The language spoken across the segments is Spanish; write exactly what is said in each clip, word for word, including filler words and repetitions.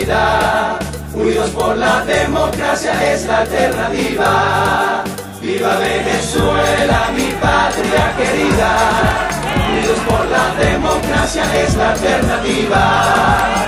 querida, unidos por la democracia es la alternativa. ¡Viva Venezuela, mi patria querida! Unidos por la democracia es la alternativa.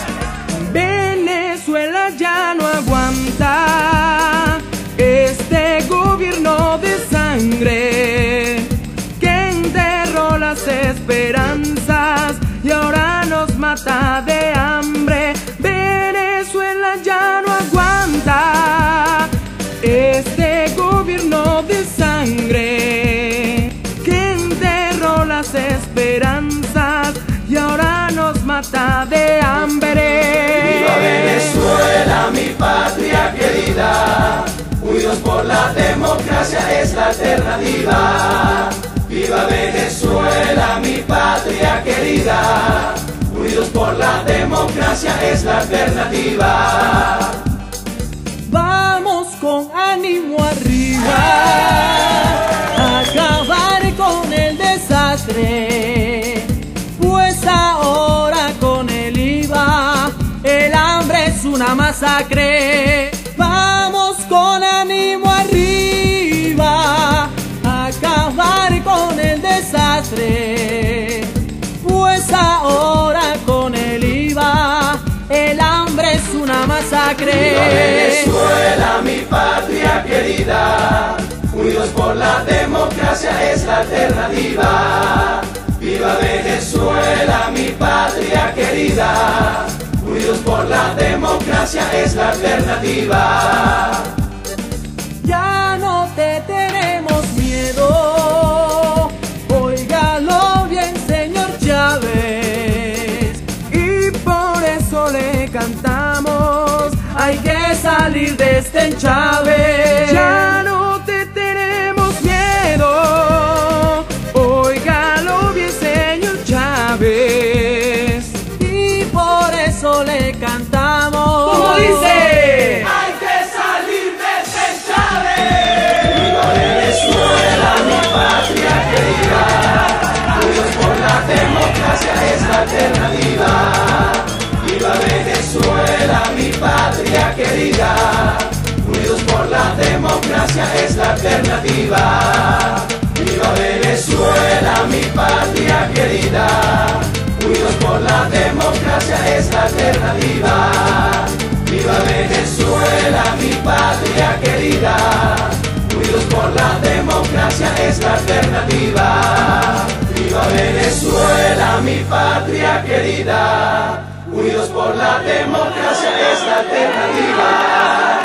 Venezuela ya no aguanta este gobierno de sangre que enterró las esperanzas y ahora nos mata de hambre. Venezuela ya no aguanta este gobierno de sangre que enterró las esperanzas y ahora nos mata de hambre. ¡Viva Venezuela, mi patria querida! Unidos por la democracia es la alternativa. ¡Viva Venezuela, mi patria querida! Unidos por la democracia es la alternativa. Vamos con ánimo arriba a acabar con el desastre, pues ahora con el I V A el hambre es una masacre. Vamos con ánimo arriba a acabar con el desastre, pues ahora con el I V A el hambre es una masacre. ¡Viva Venezuela, mi patria querida! Unidos por la democracia es la alternativa. ¡Viva Venezuela, mi patria querida! Unidos por la democracia es la alternativa. Ya no te tenemos miedo, óigalo bien, señor Chávez, y por eso le cantamos, hay que salir de este enchave. Ya no te tenemos miedo, óigalo bien, señor Chávez, y por eso le cantamos. ¿Cómo dice? ¡Hay que salir de este enchave! ¡Viva Venezuela, mi patria querida! Unidos por la democracia es la alternativa. ¡Viva Venezuela, mi patria querida! Unidos por la democracia es la alternativa. ¡Viva Venezuela, mi patria querida! Unidos por la democracia es la alternativa. ¡Viva Venezuela, mi patria querida! Unidos por la democracia es la alternativa. ¡Viva Venezuela, mi patria querida! Unidos por la democracia es la alternativa.